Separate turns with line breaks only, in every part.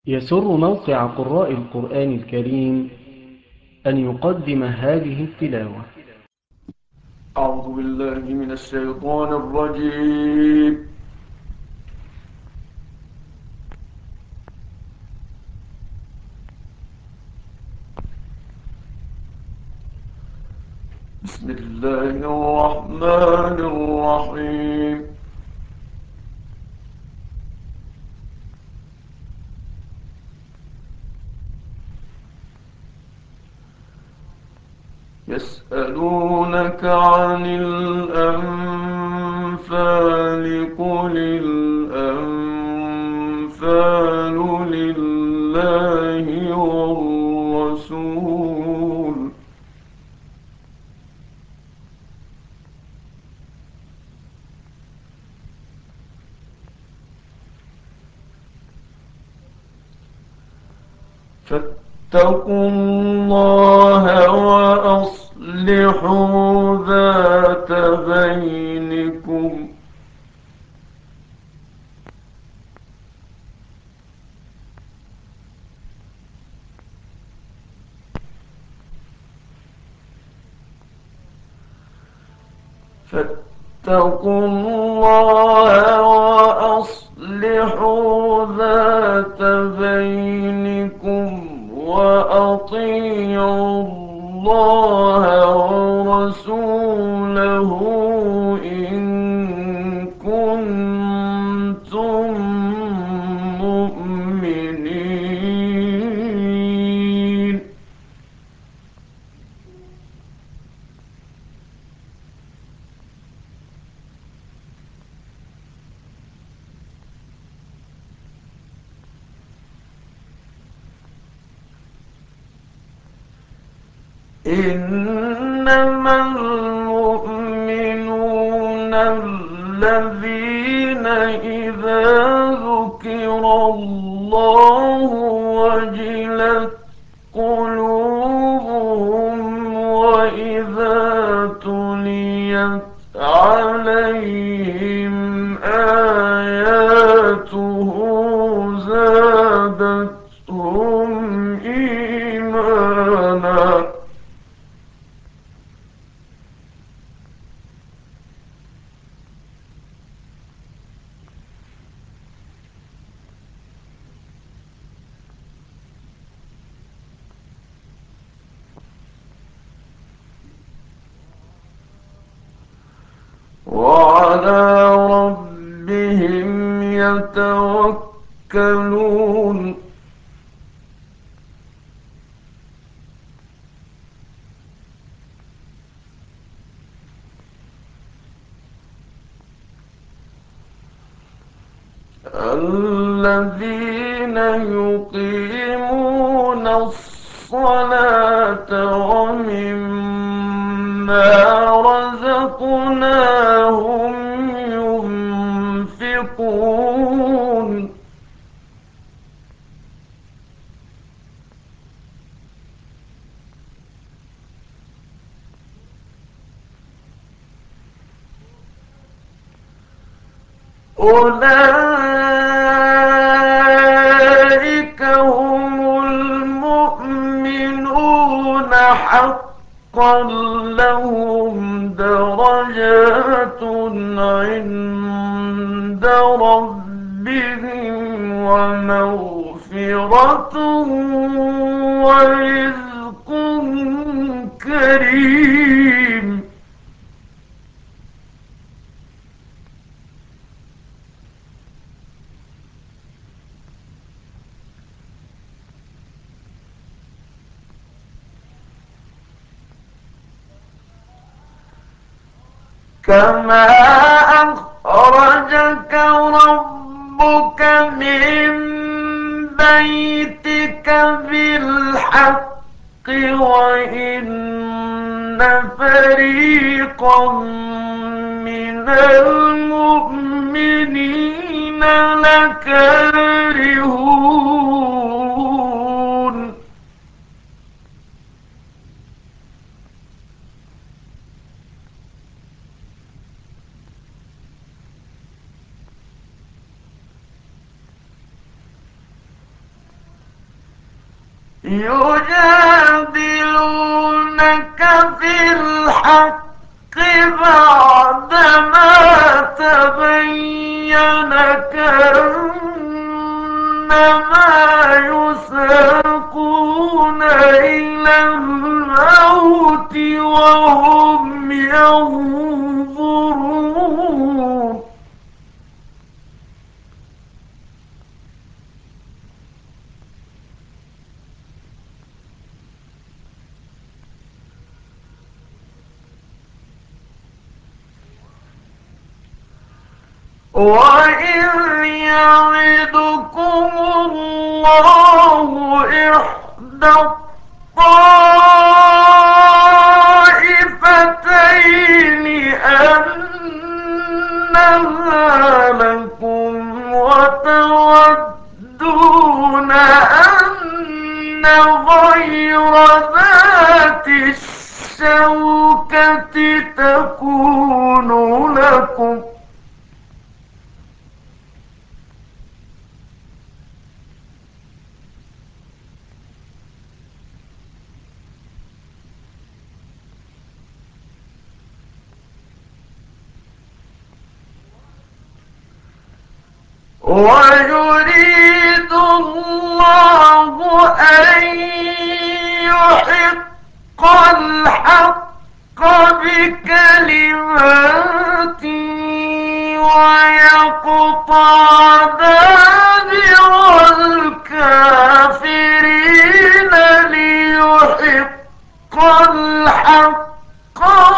يسر موقع قراء القرآن الكريم أن يقدم هذه التلاوة.
أعوذ بالله من الشيطان الرجيم. بسم الله الرحمن الرحيم. يسألونك عن الأنفال قل الأنفال لله والرسول فاتقوا الله وأصلحوا ذات بينكم فاتقوا الله وأصلحوا ذات بينكم وأطيعوا الله ورسوله إن كنتم مؤمنين. إنما المؤمنون الذين إذا ذكر الله وجلت قلوبهم وإذا تليت عليهم آياته زادتهم إيمانا. وعلى ربهم يتوكلون. الذين يقيمون الصلاة ومما رزقناهم ينفقون. أولئك هم المؤمنون حقا لهم درجات عند ربهم ومغفرة ورزق كريم. كما أخرجك ربك من بيتك بالحق وإن فريقا من المؤمنين لكارهون. يجادلونك في الحق بعدما تبين كأنما يساقون إلى الموت وهم ينظرون. وإذ يعدكم الله إحدى الطائفتين أنها لكم وتودون أن غير ذات الشوكة تكون لكم ويريد الله أن يحق الحق بكلماته ويقطع دابر الكافرين ليحق الحق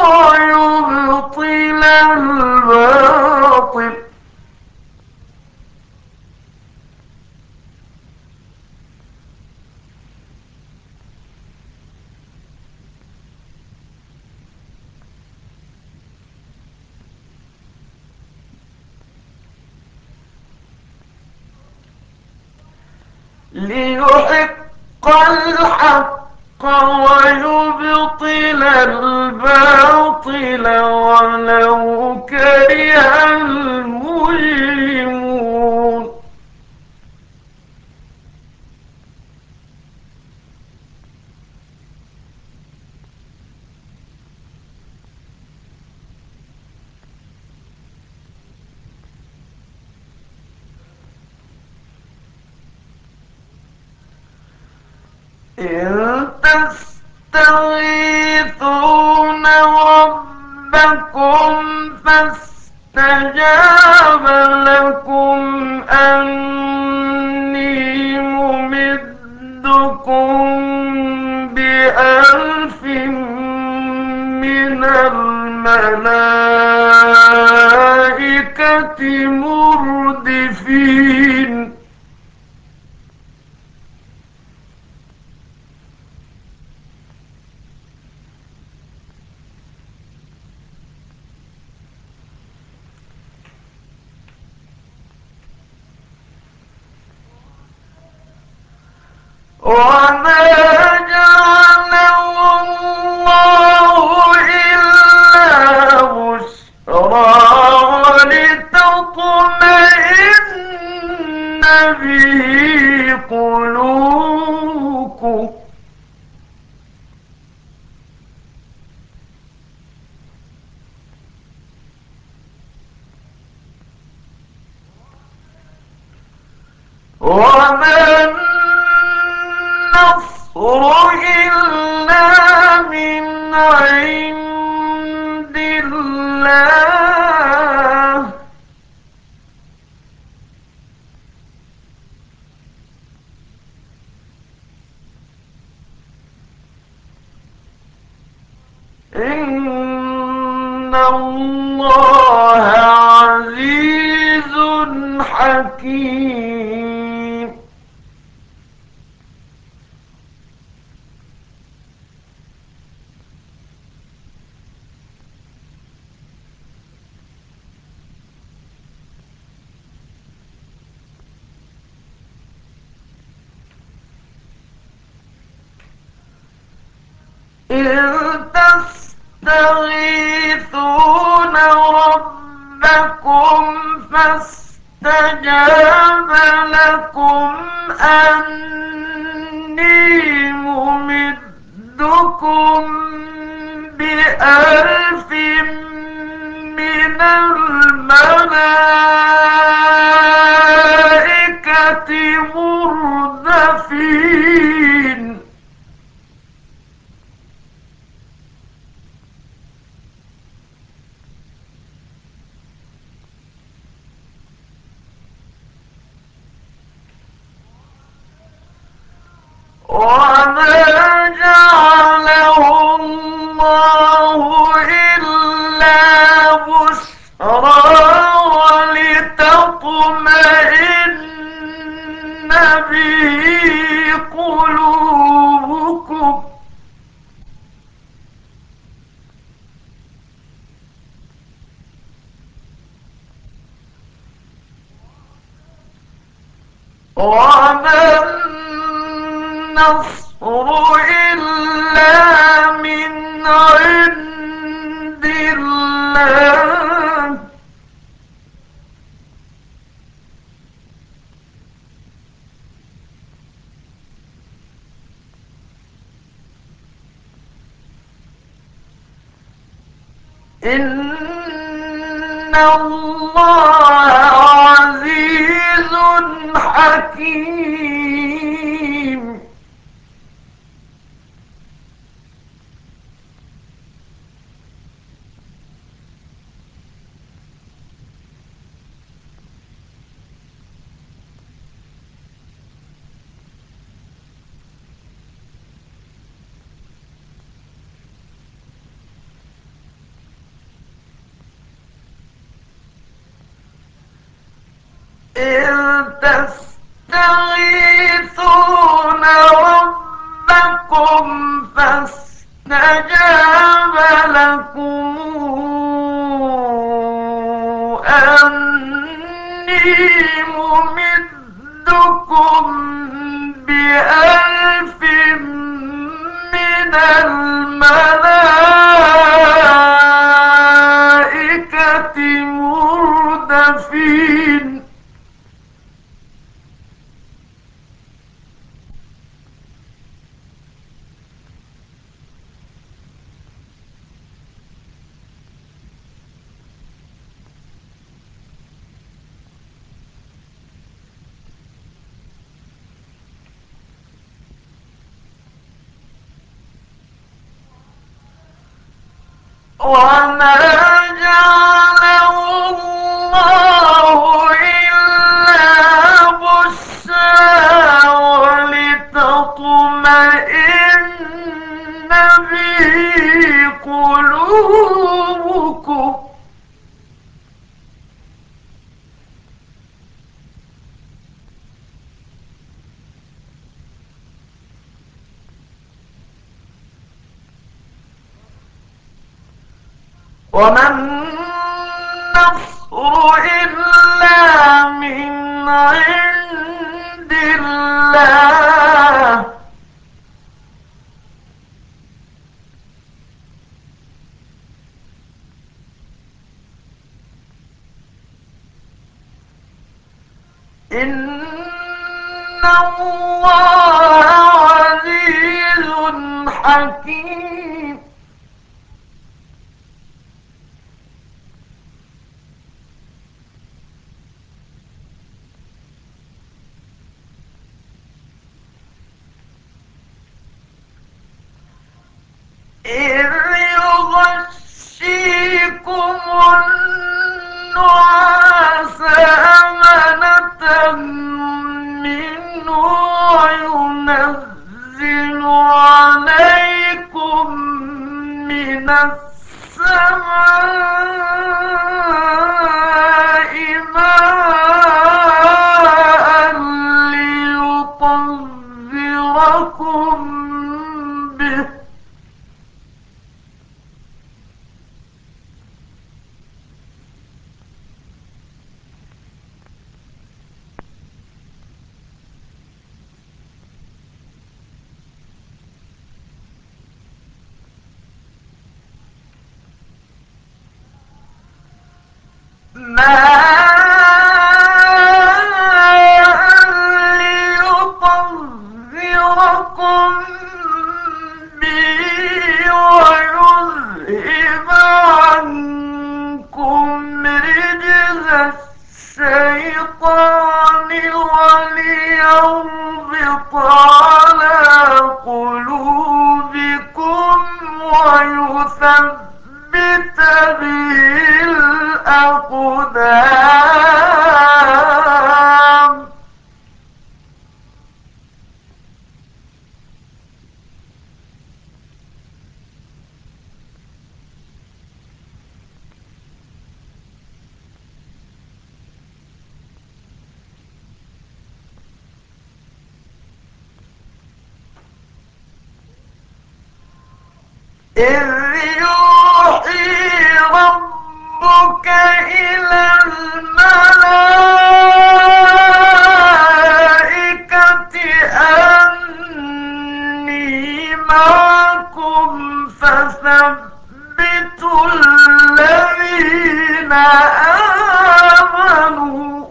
ويبطل الباطل. ليحق الحق ويبطل الباطل ولو كره المجرمون. إن تستغيثون ربكم فاستجاب لكم أني ممدكم بألف من الملائكة مردفين. وما جعله الله إلا بشرى ولتطمئن به قلوبكم. وما النصر إلا من عند الله. إن الله عزيز حكيم. إذ تستغيثون ربكم فاستجاب لكم أني بألف من الملائكة مردفين وما جعله الله إلا بشرى ولتطمئن به قلوبكم وما النصر إلا من عند الله إن الله عزيز حكيم إذ تستغيثون ربكم فاستجاب لكم أني ممدكم بألف من الملائكة مردفين وما جعله الله إلا بشرى ولتطمئن به قلوبكم وما النصر إلا من عند الله إن الله عزيز حكيم إذ يغشيكم النعاس أمنة منه وينزل عليكم من السماء ماء ليطهركم به ليطهركم به ويذهب عنكم رجز الشيطان وليربط على قلوبكم ويثبت به الأقدام. إذ يوحي ربك إلى الملائكة أني معكم فثبتوا الذين آمنوا.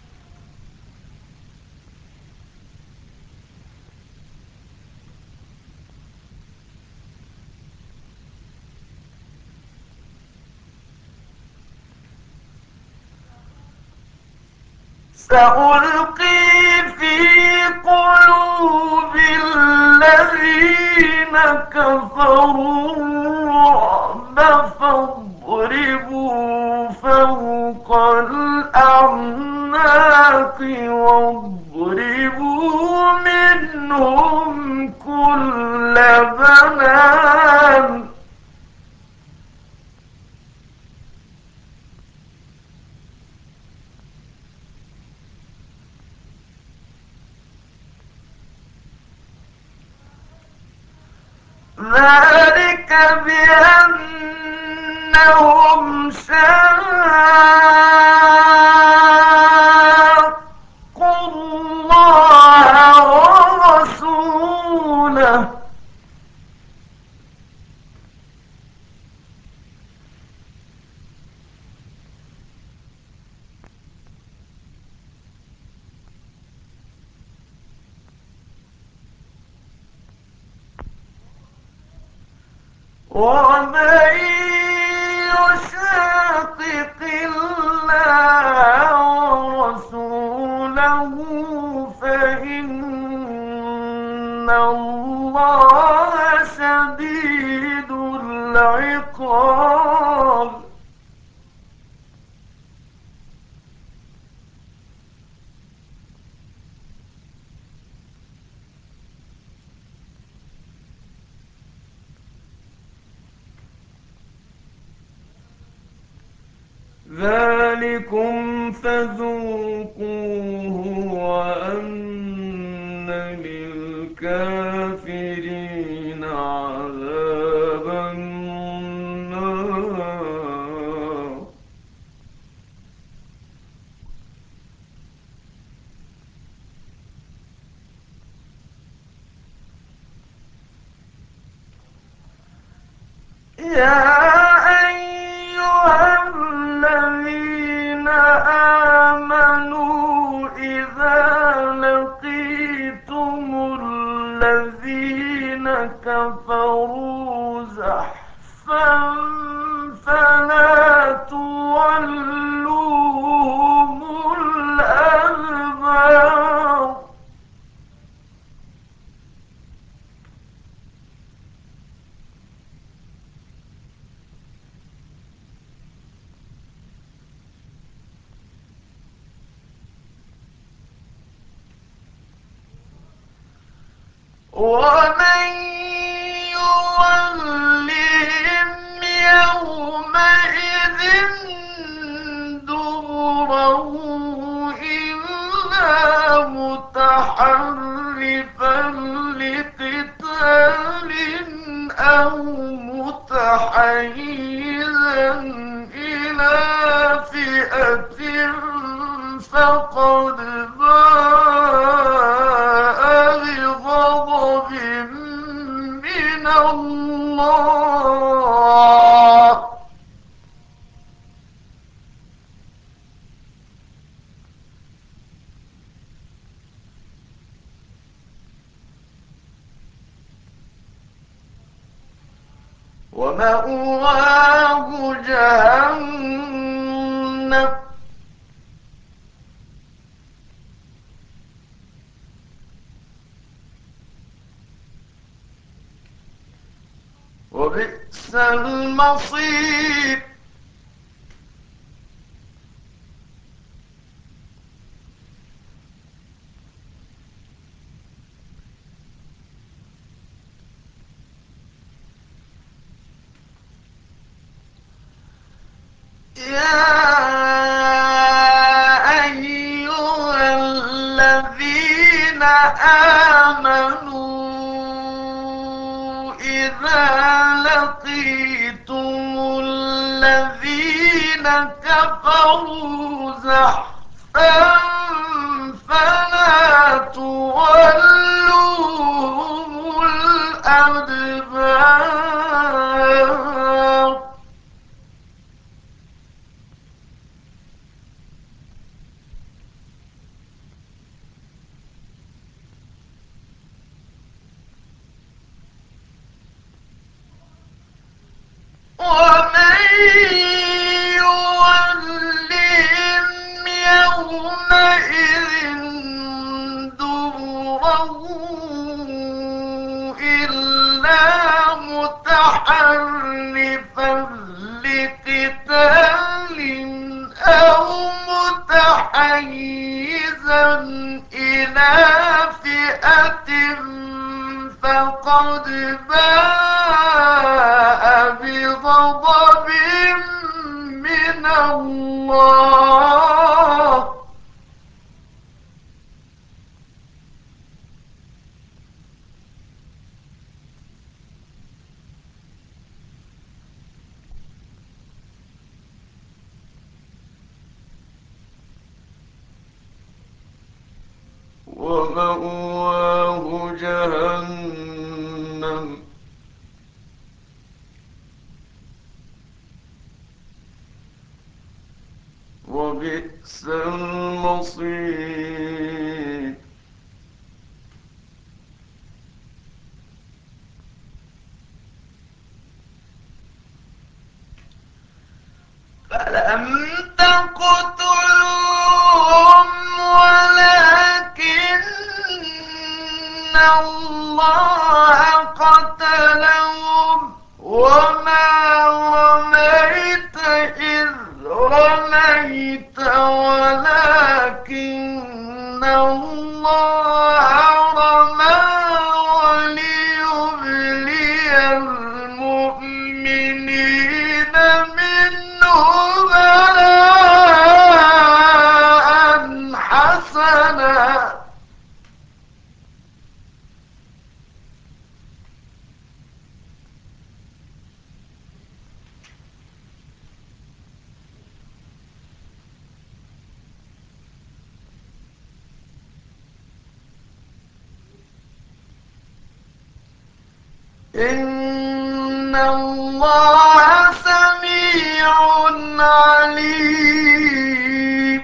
سألقي في قلوب الذين كفروا الرعب فاضربوا فوق الأعناق واضربوا منهم كل بنان. ذلك بأنهم شاقوا الله ورسوله ومن يشاقق الله ورسوله فإن الله شديد العقاب. ذلكم فذوقوه وأن للكافرين عذاب النار. يا أيها الذين آمنوا إذا لقيتم الذين كفروا زحفا فلا تولوهم الأدبار. ومن يولهم يومئذ دبره إلا متحرفا لقتال أو متحيزا إلى فئة فقد باء بغضب من الله. ومأواه جهنم وبئس المصير يا أيها الذين آمنوا إذا لقيتم الذين كفروا زحفا فلا تولوهم الأدبار ومن يولهم يومئذ دبره إلا متحرفا لقتال أو متحيزا إلى فئة فقد باء بغضب من الله ومأواه جهنم وبئس المصير فلم تقتلوهم ولكن الله قتلهم وما رميت إذ رميت ولكن الله رمى وليبلي المؤمنين منه بلاء حسنا إن الله سميع عليم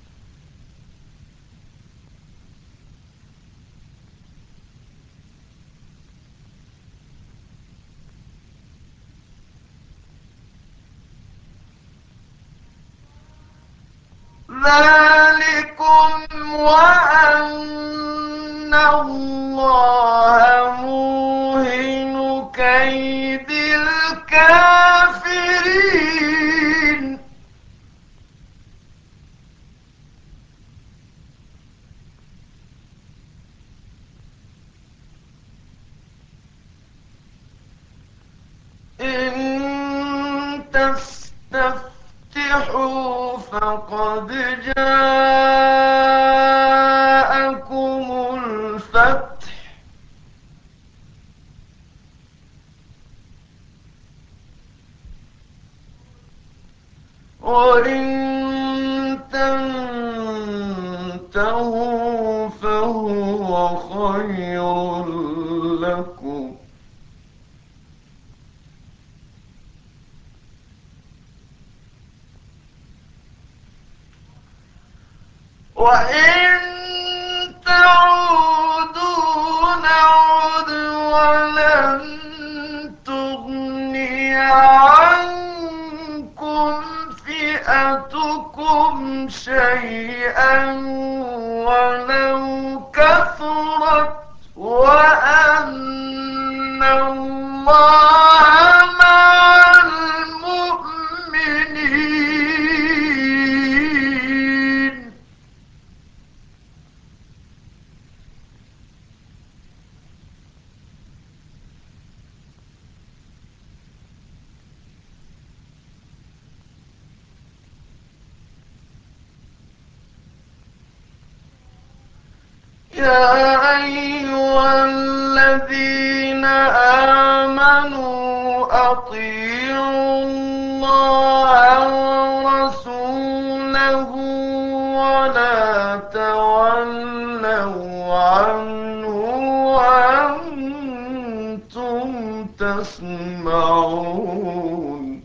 ذلكم وأن الله موهن كيد الكافرين إن تستفتحوا فقد جاءكم الفتح وإن تنتهوا فهو خير لكم وإن تعودوا نعد ولن تغني وأن الله مع المؤمنين. يا أيها الذين آمنوا أطيعوا الله ورسوله ولا تولوا عنه وأنتم تسمعون.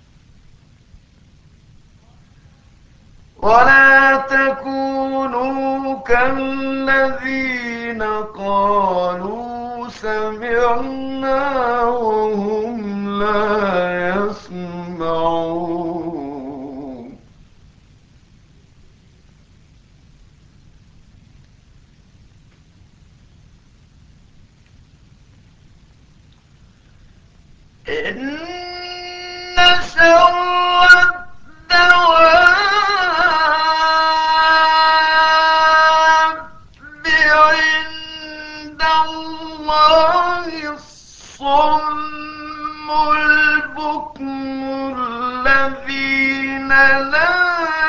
ولا تكونوا كالذين قالوا سمعنا وهم لا يسمعون. إن شر الدواب عند الله الصم البكم الذين لا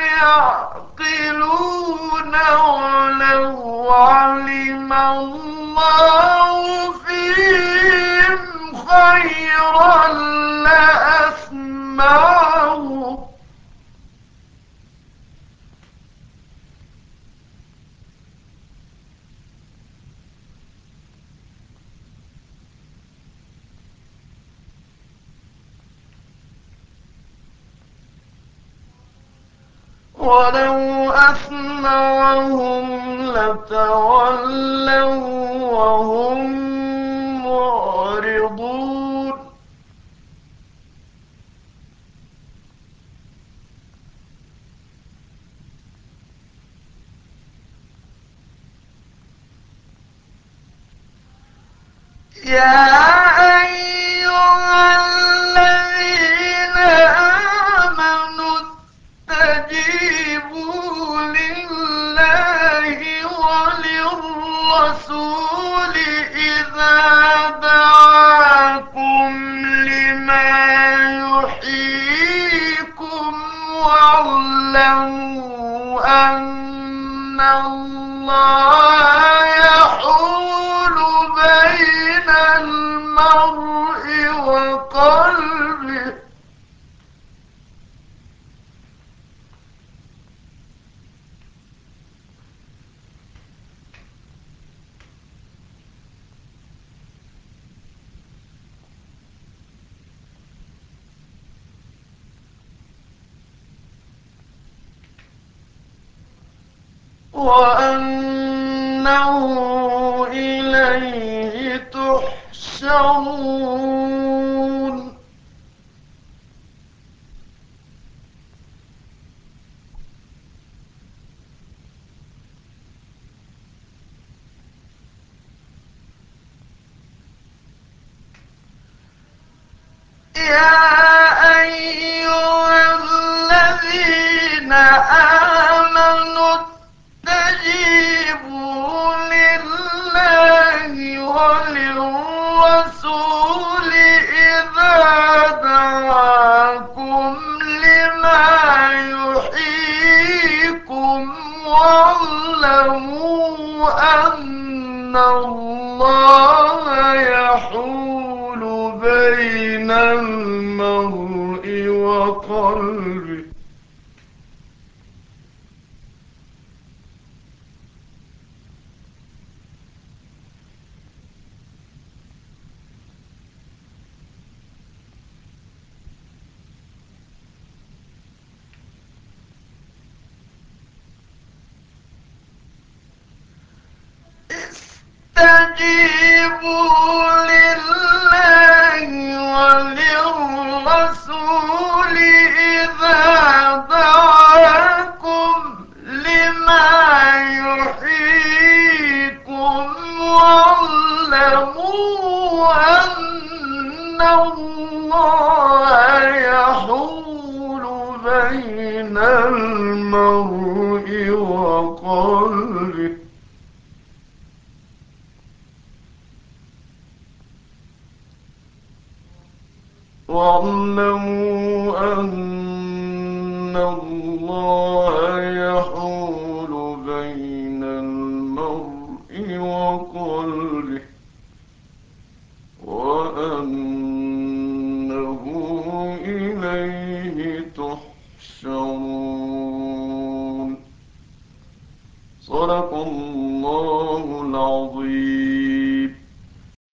يعقلون. ولو علم الله فيهم خيرا لأسمعهم. ولو أسمعهم لتولوا وهم معرضون. يا أيها الذين آمنوا استجيبوا لله وللرسول إذا دعاكم لما يحييكم واعلموا أن الله يحول بين المرء وقلبه. وأنه إليه تحشرون. يا أيها الذين آمنوا استجيبوا لله وللرسول إذا دعاكم لما يحييكم واعلموا أن الله يحول بين المرء وقلبه. استجيبوا لله وللرسول إذا دعاكم لما يحييكم واعلموا أن الله